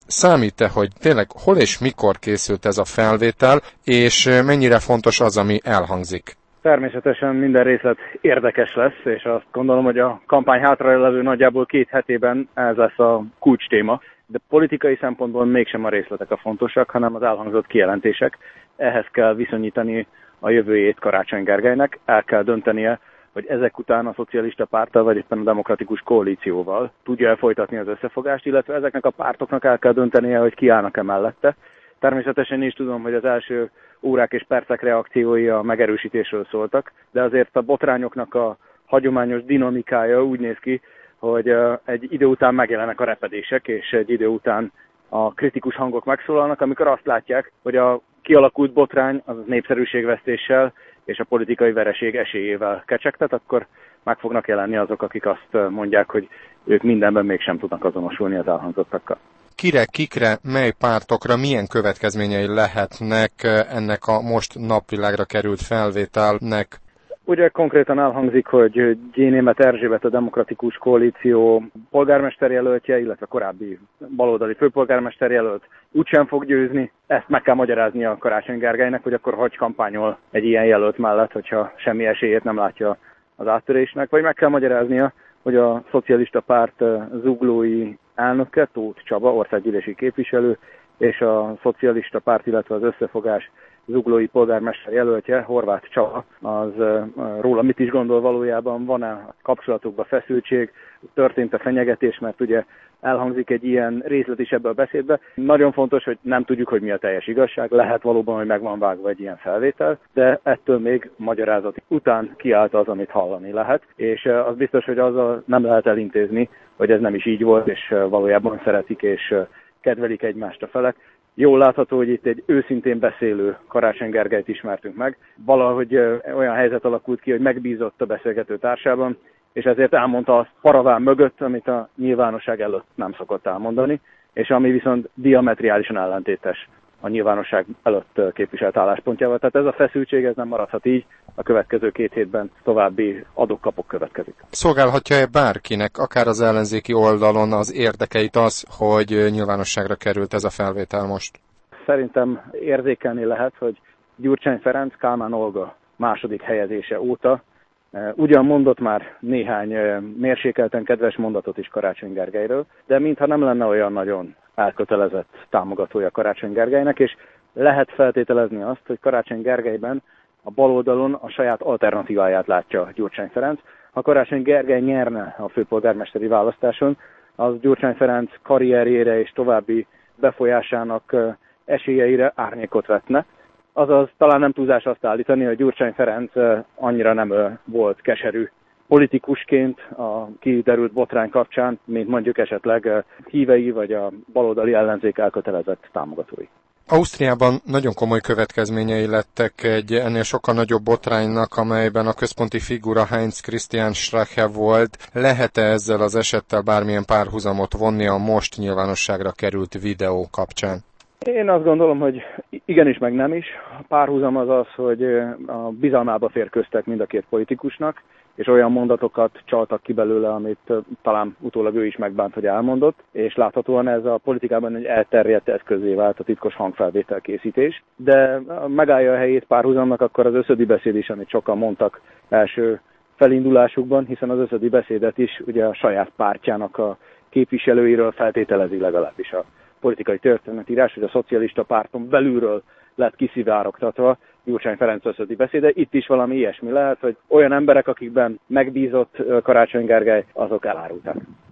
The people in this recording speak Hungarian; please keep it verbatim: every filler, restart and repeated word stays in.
Számít-e, hogy tényleg hol és mikor készült ez a felvétel, és mennyire fontos az, ami elhangzik? Természetesen minden részlet érdekes lesz, és azt gondolom, hogy a kampány hátralevő nagyjából két hetében ez lesz a kulcstéma, de politikai szempontból mégsem a részletek a fontosak, hanem az elhangzott kijelentések. Ehhez kell viszonyítani a jövőjét Karácsony Gergelynek, el kell döntenie, hogy ezek után a szocialista párttal, vagy éppen a demokratikus koalícióval tudja folytatni az összefogást, illetve ezeknek a pártoknak el kell döntenie, hogy kiállnak-e mellette. Természetesen is tudom, hogy az első órák és percek reakciói a megerősítésről szóltak, de azért a botrányoknak a hagyományos dinamikája úgy néz ki, hogy egy idő után megjelennek a repedések, és egy idő után a kritikus hangok megszólalnak, amikor azt látják, hogy a kialakult botrány az népszerűségvesztéssel és a politikai vereség esélyével kecsegtet, akkor meg fognak jelenni azok, akik azt mondják, hogy ők mindenben mégsem tudnak azonosulni az elhangzottakkal. Kire, kikre, mely pártokra milyen következményei lehetnek ennek a most napvilágra került felvételnek? Ugye konkrétan elhangzik, hogy Gyénémet Erzsébet a Demokratikus Koalíció polgármesterjelöltje, illetve korábbi baloldali főpolgármesterjelölt úgysem fog győzni. Ezt meg kell magyaráznia a Karácsony Gergelynek, hogy akkor hagy kampányol egy ilyen jelölt mellett, hogyha semmi esélyét nem látja az áttörésnek, vagy meg kell magyaráznia, hogy a szocialista párt zuglói elnöke, Tóth Csaba, országgyűlési képviselő, és a szocialista párt, illetve az összefogás zuglói polgármester jelöltje, Horváth Csaba, az róla mit is gondol valójában, van-e kapcsolatokban feszültség, történt a fenyegetés, mert ugye elhangzik egy ilyen részlet is ebbe a beszédbe. Nagyon fontos, hogy nem tudjuk, hogy mi a teljes igazság, lehet valóban, hogy meg van vágva egy ilyen felvétel, de ettől még magyarázat után kiállt az, amit hallani lehet, és az biztos, hogy azzal nem lehet elintézni, hogy ez nem is így volt, és valójában szeretik és kedvelik egymást a felek. Jól látható, hogy itt egy őszintén beszélő Karácsony Gergelyt ismertünk meg. Valahogy olyan helyzet alakult ki, hogy megbízott a beszélgető társában, és ezért elmondta azt paraván mögött, amit a nyilvánosság előtt nem szokott elmondani, és ami viszont diametriálisan ellentétes a nyilvánosság előtt képviselt álláspontjával. Tehát ez a feszültség, ez nem maradhat így, a következő két hétben további adok-kapok következik. Szolgálhatja-e bárkinek, akár az ellenzéki oldalon az érdekeit az, hogy nyilvánosságra került ez a felvétel most? Szerintem érzékelni lehet, hogy Gyurcsány Ferenc Kálmán Olga második helyezése óta ugyan mondott már néhány mérsékelten kedves mondatot is Karácsony Gergelyről, de mintha nem lenne olyan nagyon elkötelezett támogatója Karácsony Gergelynek, és lehet feltételezni azt, hogy Karácsony Gergelyben a baloldalon a saját alternatíváját látja Gyurcsány Ferenc. Ha Karácsony Gergely nyerne a főpolgármesteri választáson, az Gyurcsány Ferenc karrierjére és további befolyásának esélyeire árnyékot vetne. Azaz talán nem túlzás azt állítani, hogy Gyurcsány Ferenc annyira nem volt keserű politikusként a kiderült botrány kapcsán, mint mondjuk esetleg hívei vagy a baloldali ellenzék elkötelezett támogatói. Ausztriában nagyon komoly következményei lettek egy ennél sokkal nagyobb botránynak, amelyben a központi figura Heinz Christian Strache volt. Lehet-e ezzel az esettel bármilyen párhuzamot vonni a most nyilvánosságra került videó kapcsán? Én azt gondolom, hogy igenis, meg nem is. A párhuzam az az, hogy a bizalmába férköztek mind a két politikusnak, és olyan mondatokat csaltak ki belőle, amit talán utólag ő is megbánt, hogy elmondott, és láthatóan ez a politikában egy elterjedt eszközé vált a titkos hangfelvétel készítés. De megállja a helyét párhuzamnak akkor az összödi beszéd is, amit sokan mondtak első felindulásukban, hiszen az összödi beszédet is ugye a saját pártjának a képviselőiről feltételezi legalábbis a politikai történetírás, hogy a szocialista párton belülről lett kiszivárogtatva Gyurcsány Ferenc összödi beszéde. Itt is valami ilyesmi lehet, hogy olyan emberek, akikben megbízott Karácsony Gergely, azok elárulták.